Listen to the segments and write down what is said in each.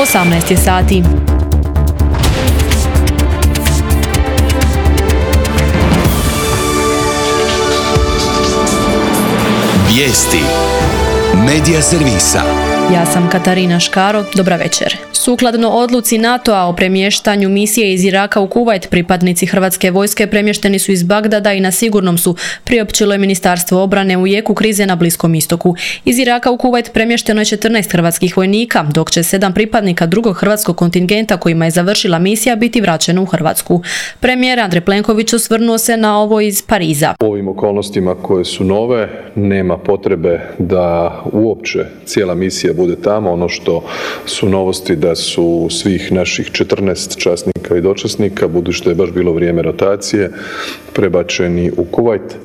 18 je sati. Vijesti Medija servisa. Ja sam Katarina Škaro, dobra večer. Sukladno odluci NATO-a o premještanju misije iz Iraka u Kuvajt, pripadnici Hrvatske vojske premješteni su iz Bagdada i na sigurnom su, priopćilo je Ministarstvo obrane u jeku krize na Bliskom istoku. Iz Iraka u Kuvajt premješteno je 14 hrvatskih vojnika, dok će 7 pripadnika drugog hrvatskog kontingenta kojima je završila misija biti vraćeno u Hrvatsku. Premijer Andrej Plenković osvrnuo se na ovo iz Pariza. U ovim okolnostima koje su nove, nema potrebe da uopće cijela misija bude tamo. Ono što su novosti da su svih naših 14 časnika i dočasnika, budući da je baš bilo vrijeme rotacije, prebačeni u Kuvajt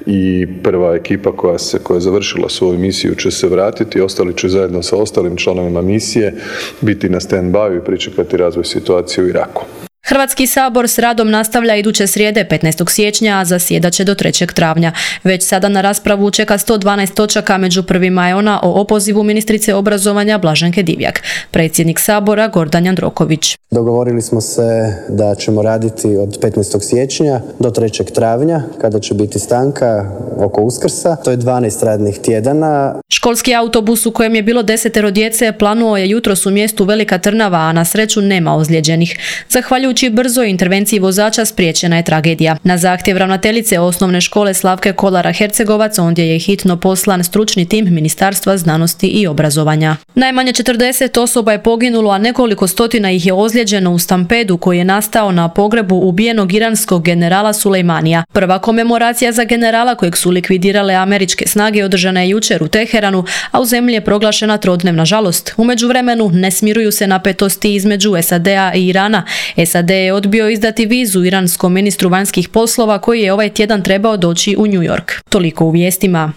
i prva ekipa koja je završila svoju misiju će se vratiti, ostali će zajedno sa ostalim članovima misije biti na stand-by i pričekati razvoj situacije u Iraku. Hrvatski sabor s radom nastavlja iduće srijede 15. siječnja, a zasjedat će do 3. travnja. Već sada na raspravu čeka 112 točaka, među prvima je ona o opozivu ministrice obrazovanja Blaženke Divjak. Predsjednik sabora Gordan Jandroković. Dogovorili smo se da ćemo raditi od 15. siječnja do 3. travnja, kada će biti stanka oko Uskrsa. To je 12 radnih tjedana. Školski autobus u kojem je bilo 10 djece planuo je jutros u mjestu Velika Trnava, a na sreću nema ozlijeđenih. Zahvaljujući brzoj intervenciji vozača spriječena je tragedija. Na zahtjev ravnateljice osnovne škole Slavke Kolara-Hercegovac ondje je hitno poslan stručni tim Ministarstva znanosti i obrazovanja. Najmanje 40 osoba je poginulo, a nekoliko stotina ih je ozlijeđeno u stampedu koji je nastao na pogrebu ubijenog iranskog generala Sulejmanija. Prva komemoracija za generala kojeg su likvidirale američke snage održana je jučer u Teheranu, a u zemlji je proglašena trodnevna žalost. U međuvremenu ne smiruju se napetosti između SAD-a i Irana. SAD je odbio izdati vizu iranskom ministru vanjskih poslova koji je ovaj tjedan trebao doći u New York. Toliko u vijestima.